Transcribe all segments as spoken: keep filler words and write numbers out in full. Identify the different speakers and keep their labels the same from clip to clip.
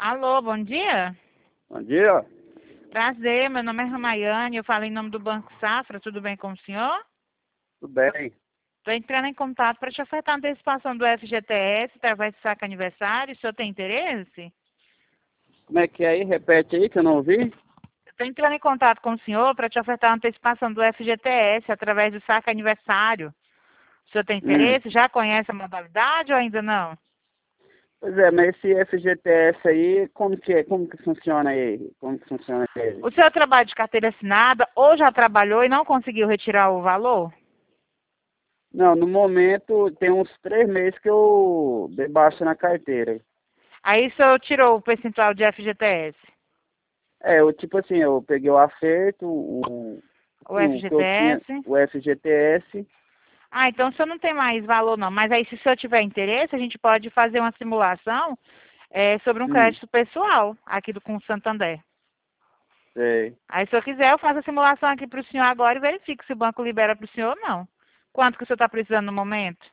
Speaker 1: Alô, bom dia.
Speaker 2: Bom dia,
Speaker 1: Prazer, meu nome é Ramayane, eu falo em nome do Banco Safra, tudo bem com o senhor?
Speaker 2: tudo bem?
Speaker 1: Estou entrando em contato para te ofertar a antecipação do F G T S através do saque aniversário, o senhor tem interesse?
Speaker 2: Como é que é aí? Repete aí que eu não ouvi.
Speaker 1: Estou entrando em contato com o senhor para te ofertar a antecipação do F G T S através do saque aniversário. O senhor tem
Speaker 2: Hum.
Speaker 1: interesse? Já conhece a modalidade ou ainda não?
Speaker 2: Pois é, mas esse F G T S aí, como que é? Como que funciona aí? Como que funciona ele?
Speaker 1: O senhor trabalha de carteira assinada ou já trabalhou e não conseguiu retirar o valor?
Speaker 2: Não, no momento tem uns três meses que eu dei baixa na carteira.
Speaker 1: Aí o senhor tirou o percentual de F G T S?
Speaker 2: É, eu tipo assim, eu peguei o acerto, o,
Speaker 1: O
Speaker 2: assim, o que eu tinha,
Speaker 1: F G T S?
Speaker 2: o F G T S.
Speaker 1: Ah, então o senhor não tem mais valor não. Mas aí se o senhor tiver interesse, a gente pode fazer uma simulação é, sobre um
Speaker 2: Hum,
Speaker 1: crédito pessoal aqui do com o Santander.
Speaker 2: sei.
Speaker 1: Aí se o senhor quiser, eu faço a simulação aqui para o senhor agora e verifico se o banco libera para o senhor ou não. Quanto que o senhor está precisando no momento?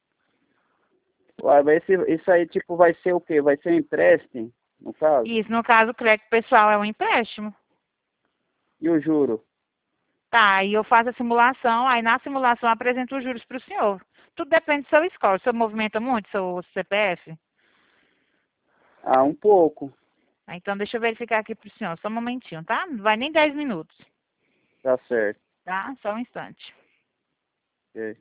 Speaker 2: Uai, mas esse, isso aí tipo vai ser o quê? Vai ser um empréstimo, no caso?
Speaker 1: Isso, no caso, o crédito pessoal é um empréstimo.
Speaker 2: E o juro?
Speaker 1: Tá, aí eu faço a simulação, aí na simulação eu apresento os juros para o senhor. Tudo depende do seu score. O senhor movimenta muito seu C P F?
Speaker 2: Ah, um pouco.
Speaker 1: Ah, então deixa eu verificar aqui para o senhor. Só um momentinho, tá? Não vai nem dez minutos,
Speaker 2: Tá certo.
Speaker 1: tá? Só um instante.
Speaker 2: Ok.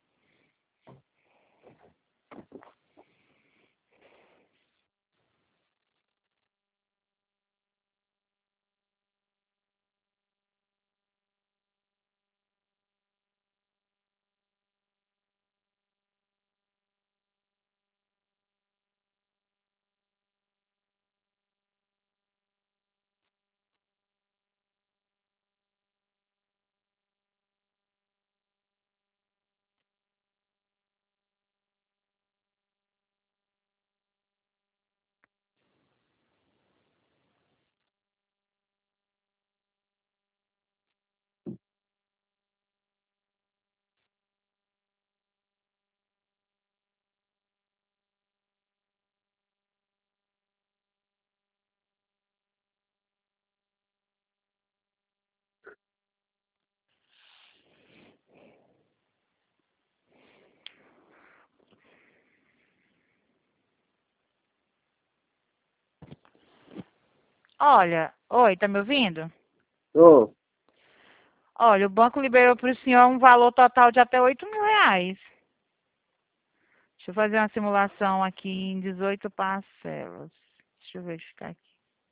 Speaker 1: Olha, oi, tá me ouvindo?
Speaker 2: Tô.
Speaker 1: Olha, o banco liberou para o senhor um valor total de até oito mil reais. Deixa eu fazer uma simulação aqui em dezoito parcelas. Deixa eu verificar aqui.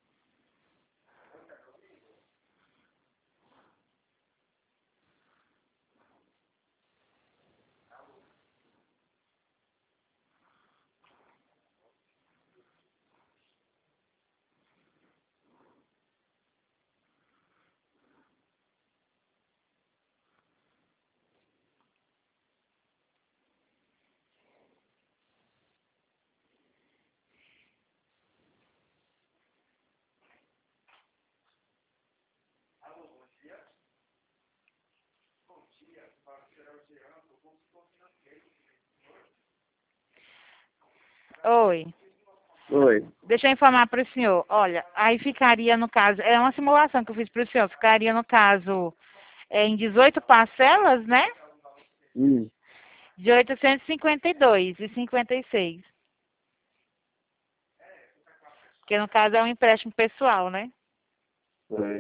Speaker 1: Oi.
Speaker 2: Oi.
Speaker 1: Deixa eu informar para o senhor. Olha, aí ficaria no caso, é uma simulação que eu fiz para o senhor, ficaria no caso é, em dezoito parcelas, né?
Speaker 2: Hum.
Speaker 1: De oitocentos e cinquenta e dois e cinquenta e seis. Que no caso é um empréstimo pessoal, né?
Speaker 2: Oi.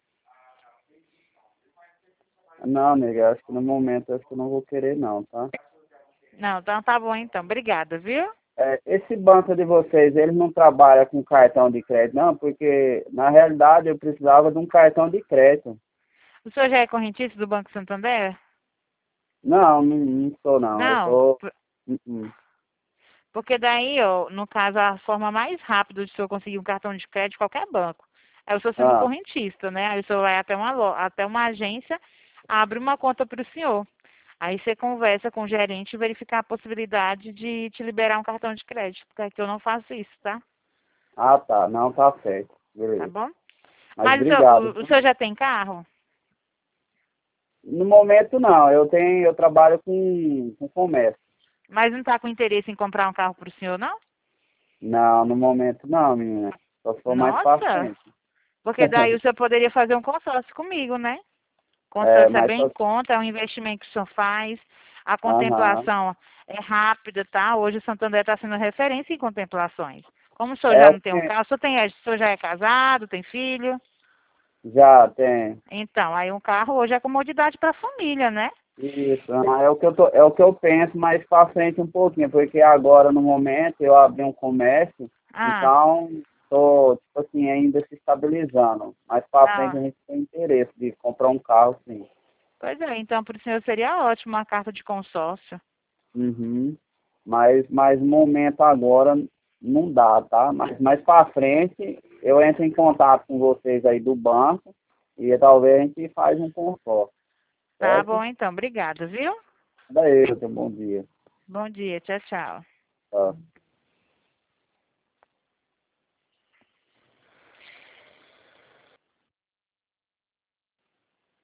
Speaker 2: Não, nega, acho que no momento acho que eu não vou querer não, tá?
Speaker 1: Não, então tá bom então. Obrigada, viu?
Speaker 2: É, esse banco de vocês, eles não trabalham com cartão de crédito, não? Porque, na realidade, eu precisava de um cartão de crédito.
Speaker 1: O senhor já é correntista do Banco Santander?
Speaker 2: Não, não, não sou, não. Eu
Speaker 1: Não,
Speaker 2: sou...
Speaker 1: por-
Speaker 2: Uh -uh.
Speaker 1: porque daí, ó, no caso, a forma mais rápida de o senhor conseguir um cartão de crédito de qualquer banco é o senhor sendo
Speaker 2: Ah,
Speaker 1: correntista, né? Aí o senhor vai até uma, lo- até uma agência, abre uma conta para o senhor. Aí você conversa com o gerente e verificar a possibilidade de te liberar um cartão de crédito, porque aqui eu não faço isso, tá?
Speaker 2: ah, tá. Não, tá certo.
Speaker 1: Tá
Speaker 2: Beleza.
Speaker 1: bom?
Speaker 2: Mas
Speaker 1: Mas o senhor,
Speaker 2: obrigado.
Speaker 1: o, o senhor já tem carro?
Speaker 2: No momento, não. Eu tenho... Eu trabalho com, com comércio.
Speaker 1: Mas não está com interesse em comprar um carro para o senhor, não?
Speaker 2: Não, no momento não, menina. Só se for mais pra
Speaker 1: Nossa,
Speaker 2: frente.
Speaker 1: porque daí você poderia fazer um consórcio comigo, né?
Speaker 2: É,
Speaker 1: Consórcio é
Speaker 2: mas
Speaker 1: bem em
Speaker 2: só...
Speaker 1: conta, é um investimento que o senhor faz. A
Speaker 2: Aham.
Speaker 1: contemplação é rápida, tá? Hoje o Santander está sendo referência em contemplações. Como o senhor
Speaker 2: É
Speaker 1: já
Speaker 2: o
Speaker 1: não tem um
Speaker 2: que
Speaker 1: carro, o senhor, tem, o senhor já é casado, tem filho?
Speaker 2: já tem.
Speaker 1: Então, aí um carro hoje é comodidade para a família, né?
Speaker 2: Isso, ah, é o que eu tô, é o que eu penso mais pra frente um pouquinho, porque agora no momento eu abri um comércio,
Speaker 1: Ah,
Speaker 2: então tô, tipo assim, ainda se estabilizando. Mais pra frente
Speaker 1: ah,
Speaker 2: a gente tem interesse de comprar um carro, sim.
Speaker 1: pois é, então para o senhor seria ótimo uma carta de consórcio.
Speaker 2: Uhum. Mas, mas no momento agora não dá, tá? Mas mais pra frente eu entro em contato com vocês aí do banco e talvez a gente faz um consórcio,
Speaker 1: Tá
Speaker 2: certo?
Speaker 1: bom, então, obrigada, viu?
Speaker 2: Daí, bom dia.
Speaker 1: Bom dia, tchau, tchau.
Speaker 2: Tá.